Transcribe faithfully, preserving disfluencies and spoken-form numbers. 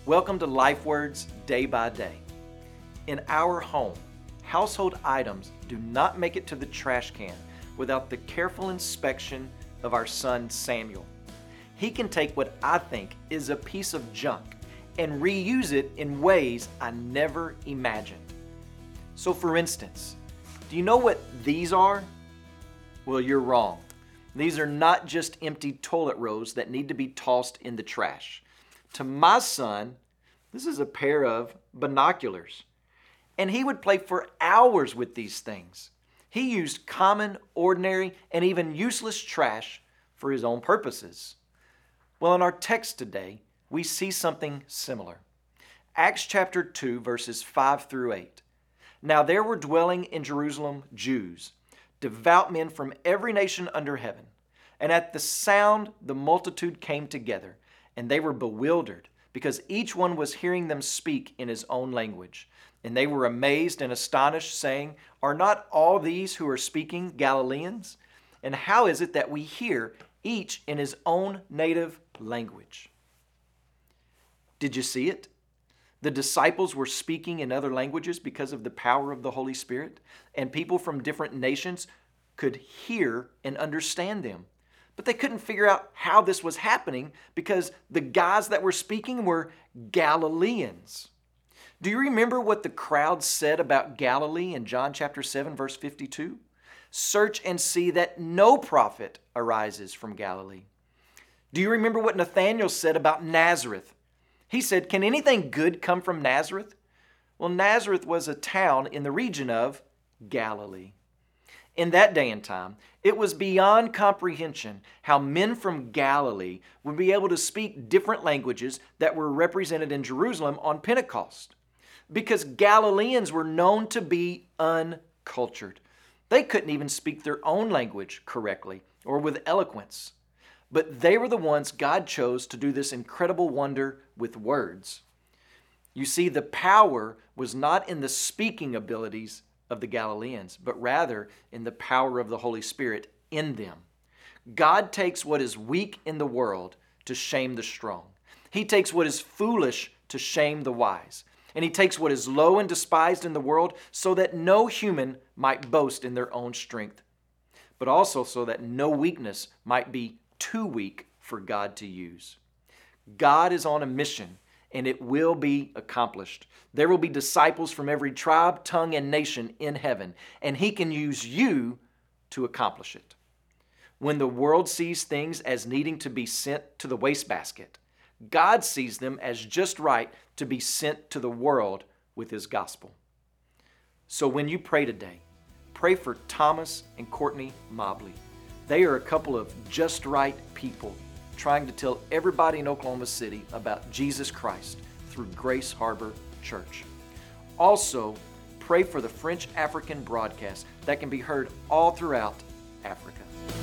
Welcome to Life Words Day by Day. In our home, household items do not make it to the trash can without the careful inspection of our son Samuel. He can take what I think is a piece of junk and reuse it in ways I never imagined. So for instance, do you know what these are? Well, you're wrong. These are not just empty toilet rolls that need to be tossed in the trash. To my son, this is a pair of binoculars. And he would play for hours with these things. He used common, ordinary, and even useless trash for his own purposes. Well, in our text today, we see something similar. Acts chapter two, verses five through eight. Now there were dwelling in Jerusalem Jews, devout men from every nation under heaven. And at the sound the multitude came together, and they were bewildered, because each one was hearing them speak in his own language. And they were amazed and astonished, saying, Are not all these who are speaking Galileans? And how is it that we hear each in his own native language? Did you see it? The disciples were speaking in other languages because of the power of the Holy Spirit, and people from different nations could hear and understand them. But they couldn't figure out how this was happening because the guys that were speaking were Galileans. Do you remember what the crowd said about Galilee in John chapter seven, verse fifty-two? Search and see that no prophet arises from Galilee. Do you remember what Nathanael said about Nazareth? He said, Can anything good come from Nazareth? Well, Nazareth was a town in the region of Galilee. In that day and time, it was beyond comprehension how men from Galilee would be able to speak different languages that were represented in Jerusalem on Pentecost. Because Galileans were known to be uncultured. They couldn't even speak their own language correctly or with eloquence. But they were the ones God chose to do this incredible wonder with words. You see, the power was not in the speaking abilities of the Galileans, but rather in the power of the Holy Spirit in them. God takes what is weak in the world to shame the strong. He takes what is foolish to shame the wise. And He takes what is low and despised in the world so that no human might boast in their own strength, but also so that no weakness might be too weak for God to use. God is on a mission, and it will be accomplished. There will be disciples from every tribe, tongue, and nation in heaven, and He can use you to accomplish it. When the world sees things as needing to be sent to the wastebasket, God sees them as just right to be sent to the world with His gospel. So when you pray today, pray for Thomas and Courtney Mobley. They are a couple of just right people trying to tell everybody in Oklahoma City about Jesus Christ through Grace Harbor Church. Also, pray for the French African broadcast that can be heard all throughout Africa.